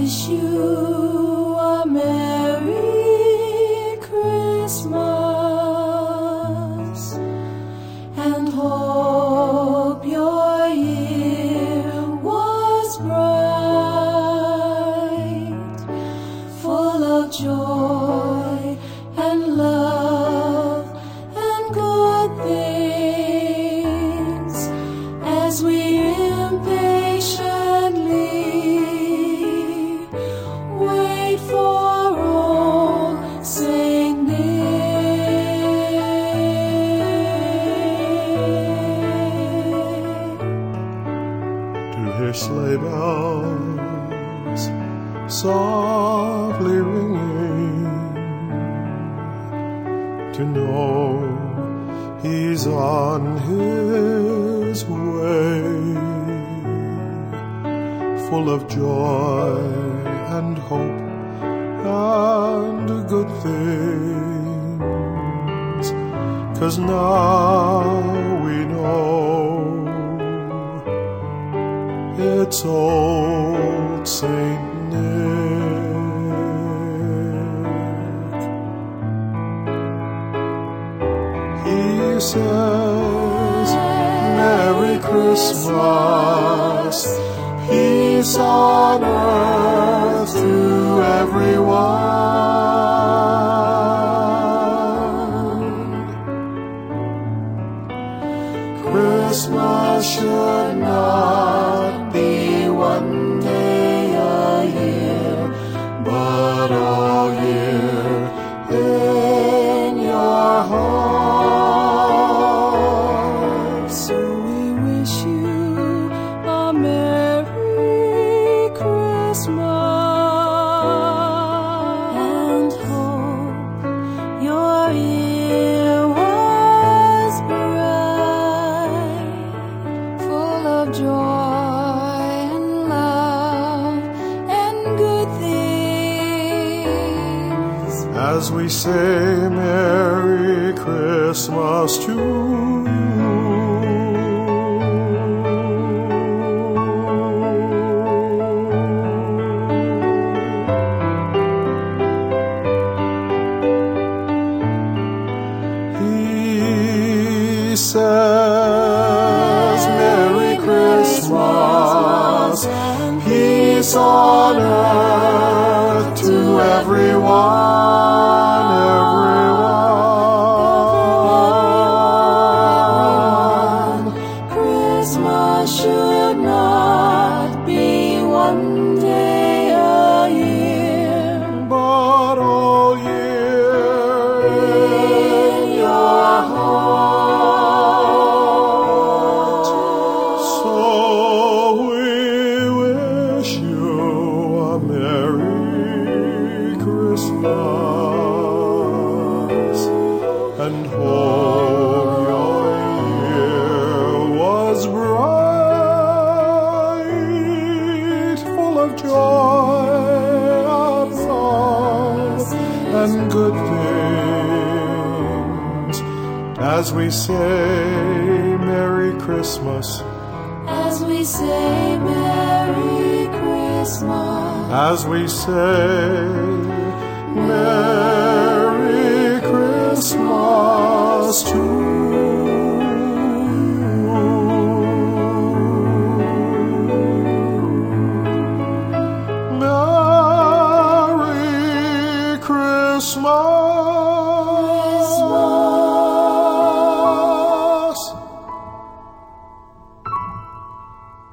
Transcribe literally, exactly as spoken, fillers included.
wish you a Merry Christmas and hope your year was bright, full of joy and love and good things, as we impatiently wait for old Saint Nick. To hear sleigh bells softly ringing, to know he's on his way, full of joy and hope and good things, 'cause now we know it's old Saint Nick. He says, Merry Christmas, peace on earth to everyone. Christmas should not be one day a year, but all year in your heart. So we wish you a Merry Christmas and hope your year was bright, full of joy and love and good things, As we say Merry Christmas to He says, Merry Christmas, peace on earth to everyone, everyone. Christmas should not be one day a year, But all year in your heart. So we wish you a Merry Christmas and hope your year was bright, full of joy and love and good things, as we say Merry Christmas, As we say Merry Christmas, as we say Merry